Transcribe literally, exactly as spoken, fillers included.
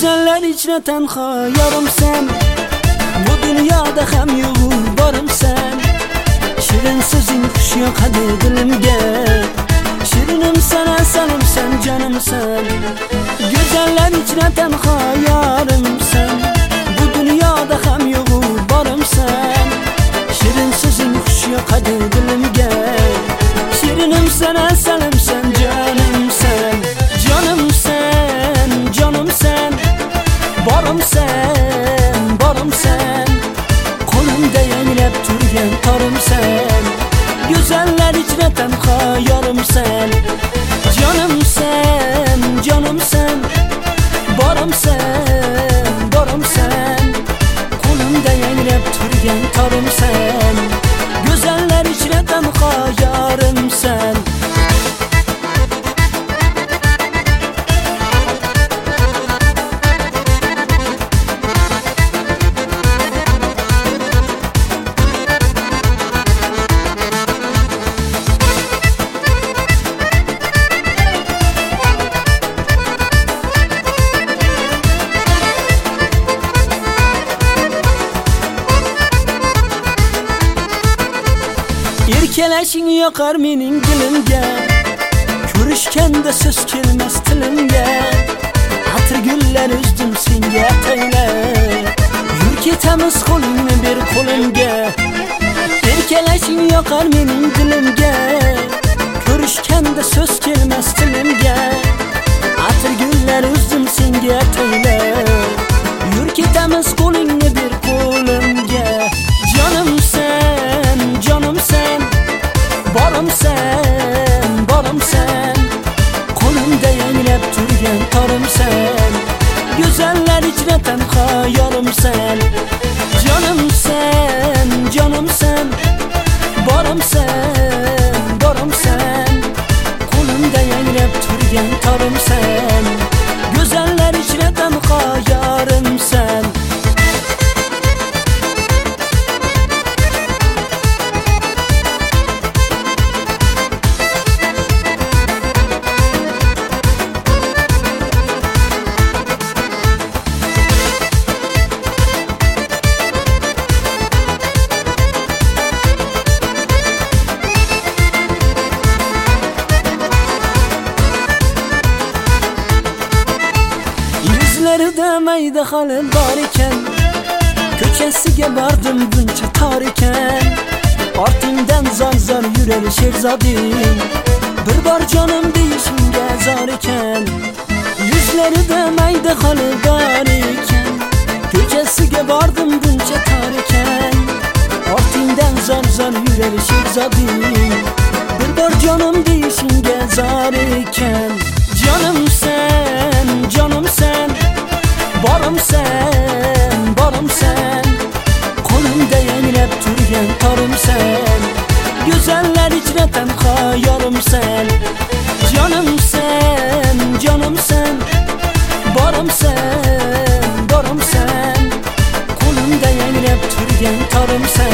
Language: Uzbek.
Güzeller içine tenha yarım sen, bu dünyada hem yoğun varım sen. Şirin sözün kuş yok hadi dilimge, şirinim sen, esenim sen, canım sen. Güzeller içine tenha yarım sen, bu dünyada hem yoğun varım sen. Şirin sözün kuş yok hadi dilimge, şirinim sen, esenim sen, canım sen. Canım sen, canım sen, barım sen, barım sen. Kolumda yenilep turgen tarım sen, güzeller içine tenha yarım sen. Canım sen, canım sen, barım sen, barım sen. Kolumda yenilep turgen tarım sen, güzeller içine tenha yarım sen. Erkeleşin yakar menin dilimge, görüşkende söz kelmez tilimge. Hatır güller üzdüm senga teyle, yür ketemiz kolunu bir kolumge. Erkeleşin yakar menin dilimge, görüşkende söz kelmez tilimge. Hatır güller üzdüm senga teyle, yür ketemiz kolunu bir kolumge. Canım sen, canım sen, barım sen, barım sen. Kolumda yenilep turgen tarım sen, güzeller içine tenha yarım sen. Canım sen, canım sen, barım sen, barım sen. Kolumda yenilep turgen tarım sen, güzeller içine tenha yarım sen. Yüzleride meyde halim var iken, köçesiga bardım buncha tar iken. Ortingdan zar zar yurar sherzoding, bir bor canım deyishingga zor iken. Yüzleride meyde halim var iken, köçesiga bardım buncha tar iken. Ortingdan zar zar yurar sherzoding, bir bor canım deyishingga zor iken. Canım sen, canım sen, barım sen, barım sen. Kolumda yenilep turgen tarım sen, güzeller içine tenha yarım sen. Canım sen, canım sen, barım sen, barım sen. Kolumda yenilep turgen tarım sen,